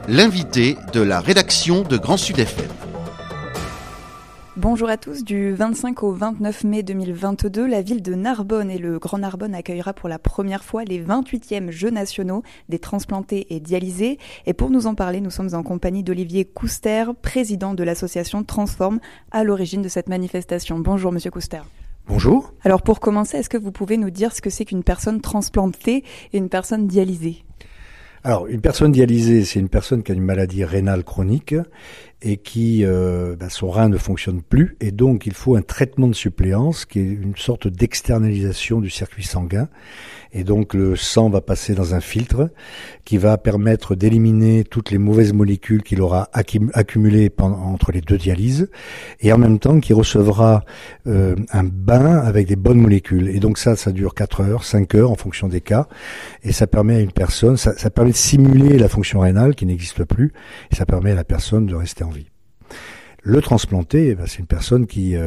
l'invité de la rédaction de Grand Sud FM. Bonjour à tous, du 25 au 29 mai 2022, la ville de Narbonne et le Grand Narbonne accueillera pour la première fois les 28e Jeux nationaux des transplantés et dialysés. Et pour nous en parler, nous sommes en compagnie d'Olivier Couster, président de l'association Transform, à l'origine de cette manifestation. Bonjour Monsieur Couster. Bonjour. Alors pour commencer, est-ce que vous pouvez nous dire ce que c'est qu'une personne transplantée et une personne dialysée ? Alors, une personne dialysée, c'est une personne qui a une maladie rénale chronique et qui, son rein ne fonctionne plus, et donc il faut un traitement de suppléance qui est une sorte d'externalisation du circuit sanguin. Et donc le sang va passer dans un filtre qui va permettre d'éliminer toutes les mauvaises molécules qu'il aura accumulées entre les deux dialyses, et en même temps qui recevra un bain avec des bonnes molécules. Et donc ça dure 4 heures, 5 heures en fonction des cas, et ça permet à une personne, ça permet de simuler la fonction rénale qui n'existe plus, et ça permet à la personne de rester en vie. Le transplanté, c'est une personne qui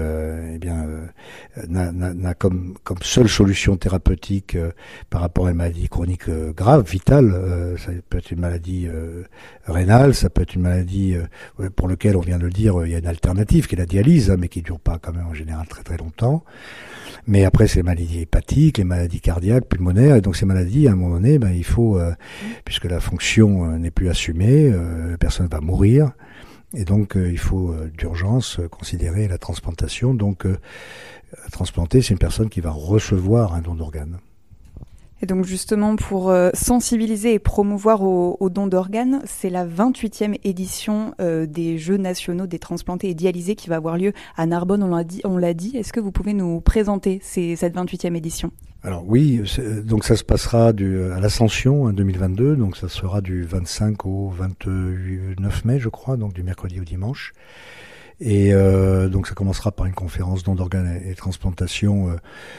n'a comme seule solution thérapeutique par rapport à une maladie chronique grave, vitale. Ça peut être une maladie rénale, ça peut être une maladie pour laquelle, on vient de le dire, il y a une alternative qui est la dialyse, mais qui dure pas quand même en général très très longtemps. Mais après, c'est les maladies hépatiques, les maladies cardiaques, pulmonaires, et donc ces maladies, à un moment donné, il faut, puisque la fonction n'est plus assumée, la personne va mourir. Et donc, il faut d'urgence considérer la transplantation. Donc, transplanter, c'est une personne qui va recevoir un don d'organes. Et donc, justement, pour sensibiliser et promouvoir au don d'organes, c'est la 28e édition des Jeux nationaux des transplantés et dialysés qui va avoir lieu à Narbonne, on l'a dit. Est-ce que vous pouvez nous présenter cette 28e édition ? Alors oui, donc ça se passera à l'Ascension en 2022, donc ça sera du 25 au 29 mai, je crois, donc du mercredi au dimanche. Et donc ça commencera par une conférence don d'organes et transplantation,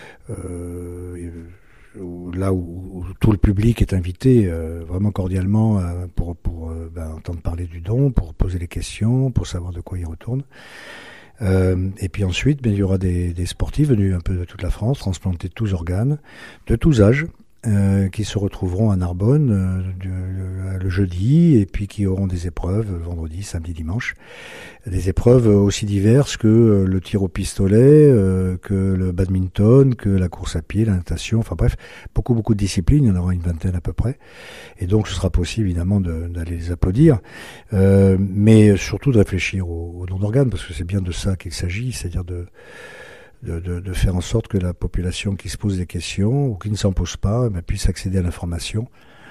là où tout le public est invité vraiment cordialement pour entendre parler du don, pour poser les questions, pour savoir de quoi il retourne. Et puis ensuite, il y aura des sportifs venus un peu de toute la France, transplantés de tous organes, de tous âges, qui se retrouveront à Narbonne le jeudi, et puis qui auront des épreuves vendredi, samedi, dimanche. Des épreuves aussi diverses que le tir au pistolet, que le badminton, que la course à pied, la natation, enfin bref, beaucoup de disciplines, il y en aura une vingtaine à peu près. Et donc ce sera possible évidemment d'aller les applaudir, mais surtout de réfléchir au don d'organes, parce que c'est bien de ça qu'il s'agit, c'est-à-dire de faire en sorte que la population qui se pose des questions ou qui ne s'en pose pas puisse accéder à l'information.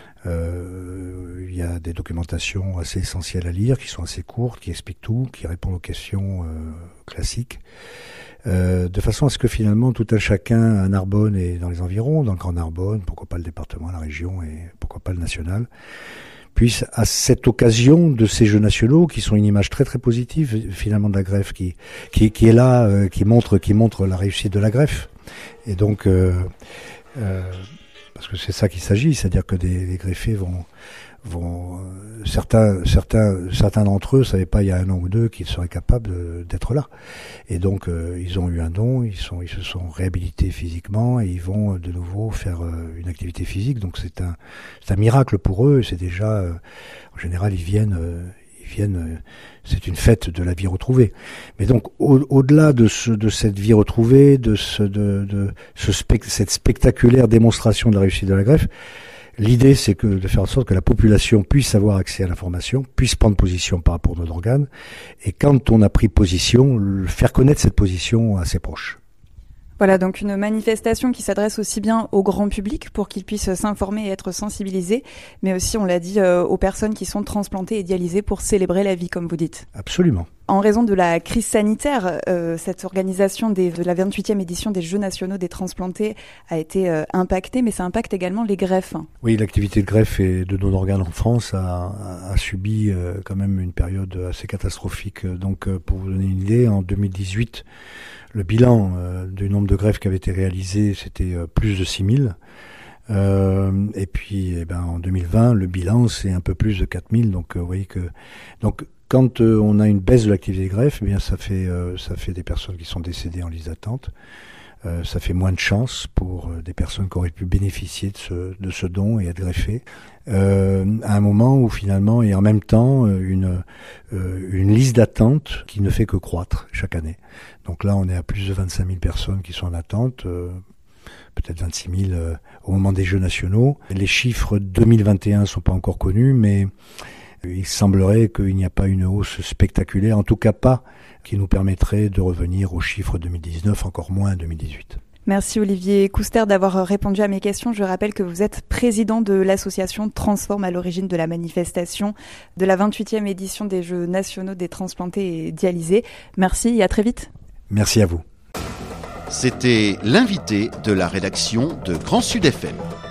Il y a des documentations assez essentielles à lire, qui sont assez courtes, qui expliquent tout, qui répondent aux questions classiques, de façon à ce que finalement tout un chacun à Narbonne et dans les environs, dans le Grand Narbonne, pourquoi pas le département, la région et pourquoi pas le national, puisse, à cette occasion de ces Jeux nationaux, qui sont une image très très positive finalement de la greffe, qui est là, qui montre la réussite de la greffe. Et donc parce que c'est ça qu'il s'agit, c'est-à-dire que les greffés vont certains d'entre eux savaient pas il y a 1 an ou 2 qu'ils seraient capables d'être là. Et donc ils ont eu un don, ils se sont réhabilités physiquement et ils vont de nouveau faire une activité physique. Donc c'est un miracle pour eux. C'est déjà en général ils viennent. C'est une fête de la vie retrouvée. Mais donc, au-delà de cette vie retrouvée, cette spectaculaire démonstration de la réussite de la greffe, l'idée, c'est de faire en sorte que la population puisse avoir accès à l'information, puisse prendre position par rapport à nos organes, et quand on a pris position, faire connaître cette position à ses proches. Voilà, donc une manifestation qui s'adresse aussi bien au grand public pour qu'ils puissent s'informer et être sensibilisés, mais aussi, on l'a dit, aux personnes qui sont transplantées et dialysées pour célébrer la vie, comme vous dites. Absolument. En raison de la crise sanitaire, cette organisation de la 28e édition des Jeux nationaux des transplantés a été impactée, mais ça impacte également les greffes. Oui, l'activité de greffe et de don d'organes en France a subi quand même une période assez catastrophique. Donc, pour vous donner une idée, en 2018, le bilan du nombre de greffes qui avaient été réalisées, c'était plus de 6000. Et puis, en 2020, le bilan, c'est un peu plus de 4000. Donc, vous voyez que... Quand on a une baisse de l'activité des greffes, ça fait des personnes qui sont décédées en liste d'attente. Ça fait moins de chance pour des personnes qui auraient pu bénéficier de ce don et être greffées. À un moment où finalement, et en même temps, une liste d'attente qui ne fait que croître chaque année. Donc là, on est à plus de 25 000 personnes qui sont en attente, peut-être 26 000 au moment des Jeux nationaux. Les chiffres 2021 sont pas encore connus, mais il semblerait qu'il n'y a pas une hausse spectaculaire, en tout cas pas qui nous permettrait de revenir aux chiffres 2019, encore moins 2018. Merci Olivier Couster d'avoir répondu à mes questions. Je rappelle que vous êtes président de l'association Transform à l'origine de la manifestation de la 28e édition des Jeux nationaux des transplantés et dialysés. Merci et à très vite. Merci à vous. C'était l'invité de la rédaction de Grand Sud FM.